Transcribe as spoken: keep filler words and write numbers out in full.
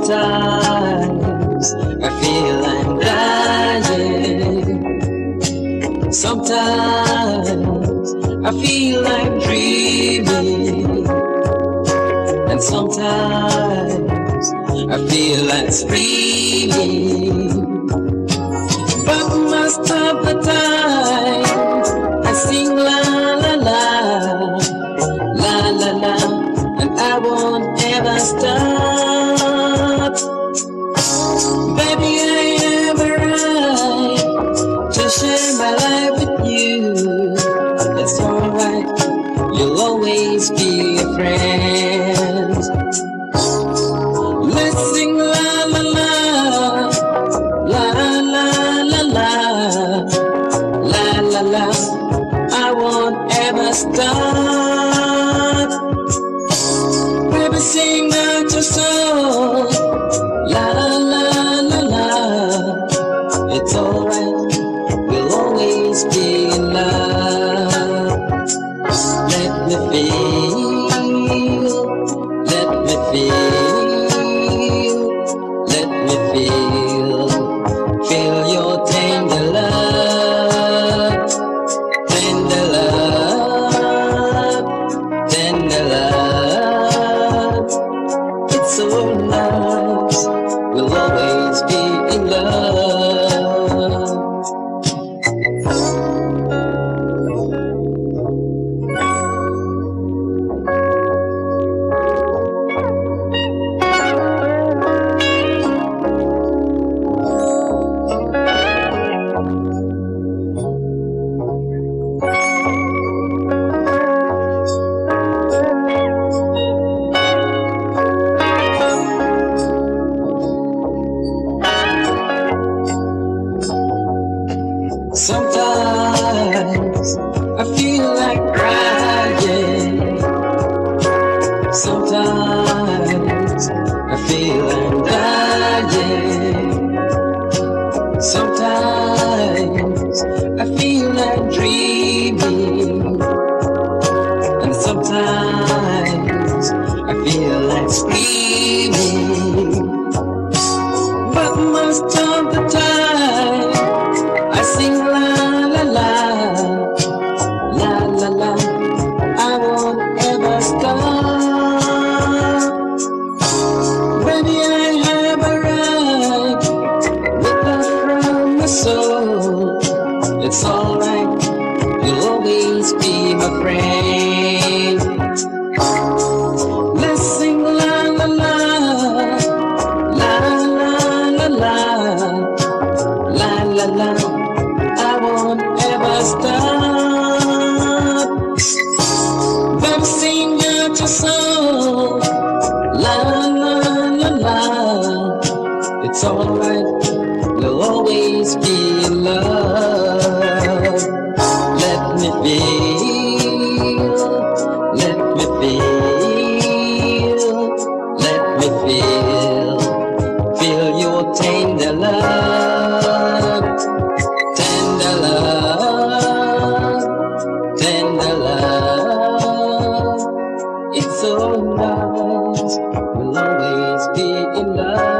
Sometimes I feel I'm dying. Sometimes I feel I'm dreaming. And sometimes I feel like screaming. But most of the time I sing la la la, la la la, and I won't ever stop. Baby, I have a right to share my life with you. It's alright, you'll always be a friend. Let's sing la la la, la la la la, la la la, I won't ever stop. Baby, sing out your soul, la la la la. It's alright, we'll always be in love. Let me feel, let me feel, let me feel, feel your tender love, tender love, tender love. It's so nice, we'll always be in love. Sometimes I feel like crying. Sometimes I feel I'm dying. Sometimes I feel like dreaming. And sometimes I feel like screaming. But most of the time I sing la la la, la la la, I won't ever stop. Baby, I have arrived with love from my soul. It's alright, you'll always be my friend. Let's sing la la la, la la la la, la la la, I won't ever stop. Baby, sing out your soul, la la la la. It's alright, we'll always be in love. Let me feel, let me feel, let me feel, feel your tender love, tender love, tender love. It's so nice, we'll always be in love.